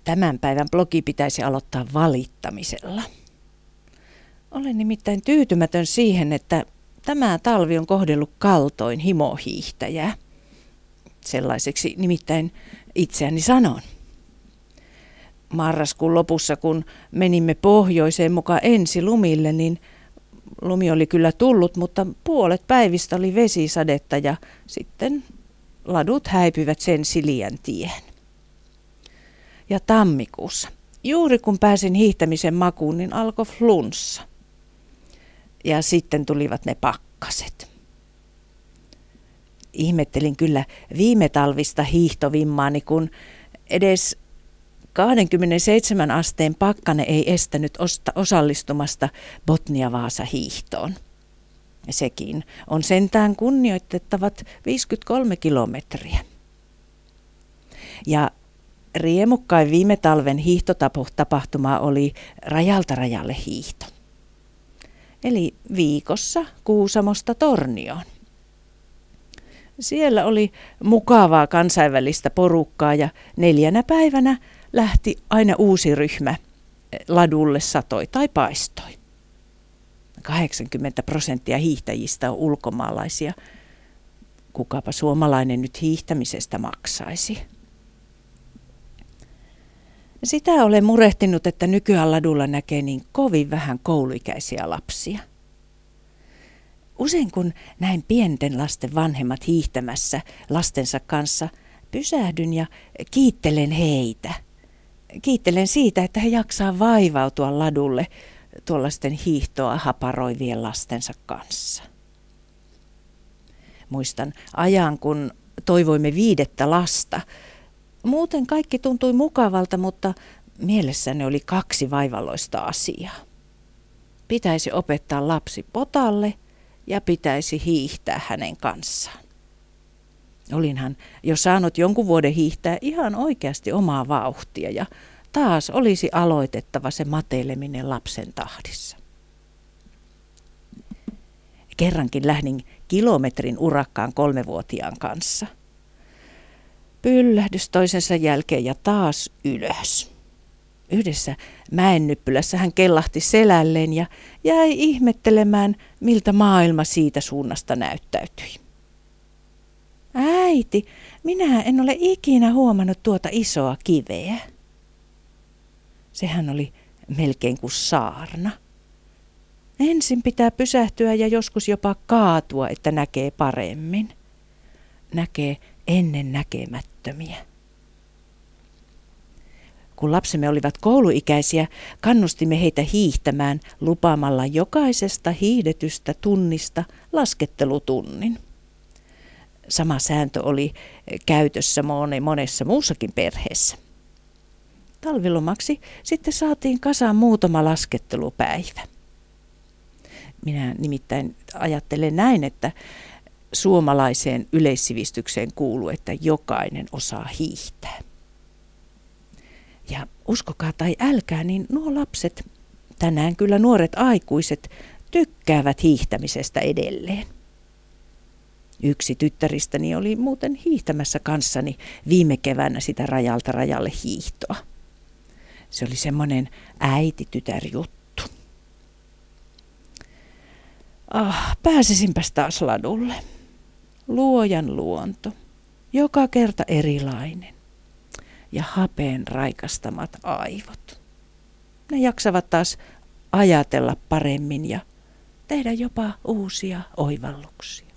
Tämän päivän blogi pitäisi aloittaa valittamisella. Olen nimittäin tyytymätön siihen, että tämä talvi on kohdellut kaltoin himohiihtäjää. Sellaiseksi nimittäin itseäni sanon. Marraskuun lopussa, kun menimme pohjoiseen mukaan ensilumille, niin lumi oli kyllä tullut, mutta puolet päivistä oli vesisadetta ja sitten ladut häipyivät sen Siliän tiehen. Ja tammikuussa, juuri kun pääsin hiihtämisen makuun, niin alkoi flunssa. Ja sitten tulivat ne pakkaset. Ihmettelin kyllä viime talvista hiihtovimmaani, kun edes 27 asteen pakkane ei estänyt osallistumasta Botnia-Vaasa-hiihtoon. Sekin on sentään kunnioitettavat 53 kilometriä. Ja riemukkain viime talven hiihtotapahtuma oli rajalta rajalle hiihto. Eli viikossa Kuusamosta Tornioon. Siellä oli mukavaa kansainvälistä porukkaa ja 4 päivänä lähti aina uusi ryhmä ladulle satoi tai paistoi. 80% hiihtäjistä on ulkomaalaisia. Kukapa suomalainen nyt hiihtämisestä maksaisi? Sitä olen murehtinut, että nykyään ladulla näkee niin kovin vähän kouluikäisiä lapsia. Usein kun näin pienten lasten vanhemmat hiihtämässä lastensa kanssa, pysähdyn ja kiittelen heitä. Kiittelen siitä, että he jaksaa vaivautua ladulle tuollaisten hiihtoa haparoivien lastensa kanssa. Muistan ajan, kun toivoimme 5. lasta. Muuten kaikki tuntui mukavalta, mutta mielessäni oli 2 vaivalloista asiaa. Pitäisi opettaa lapsi potalle ja pitäisi hiihtää hänen kanssaan. Olinhan jo saanut jonkun vuoden hiihtää ihan oikeasti omaa vauhtia ja taas olisi aloitettava se mateleminen lapsen tahdissa. Kerrankin lähdin kilometrin urakkaan 3-vuotiaan kanssa. Pyllähdys toisensa jälkeen ja taas ylös. Yhdessä mäennyppylässä hän kellahti selälleen ja jäi ihmettelemään, miltä maailma siitä suunnasta näyttäytyi. Äiti, minä en ole ikinä huomannut tuota isoa kiveä. Sehän oli melkein kuin saarna. Ensin pitää pysähtyä ja joskus jopa kaatua, että näkee paremmin. Näkee ennen näkemättömiä. Kun lapsemme olivat kouluikäisiä, kannustimme heitä hiihtämään lupaamalla jokaisesta hiihdetystä tunnista laskettelutunnin. Sama sääntö oli käytössä monessa muussakin perheessä. Talvilomaksi sitten saatiin kasaan muutama laskettelupäivä. Minä nimittäin ajattelen näin, että suomalaiseen yleissivistykseen kuuluu, että jokainen osaa hiihtää. Ja uskokaa tai älkää, niin nuo lapset, tänään kyllä nuoret aikuiset, tykkäävät hiihtämisestä edelleen. Yksi tyttäristäni oli muuten hiihtämässä kanssani viime keväänä sitä rajalta rajalle hiihtoa. Se oli semmoinen äiti-tytär-juttu. Pääsisinpäs taas ladulle. Luojan luonto, joka kerta erilainen. Ja hapeen raikastamat aivot. Ne jaksavat taas ajatella paremmin ja tehdä jopa uusia oivalluksia.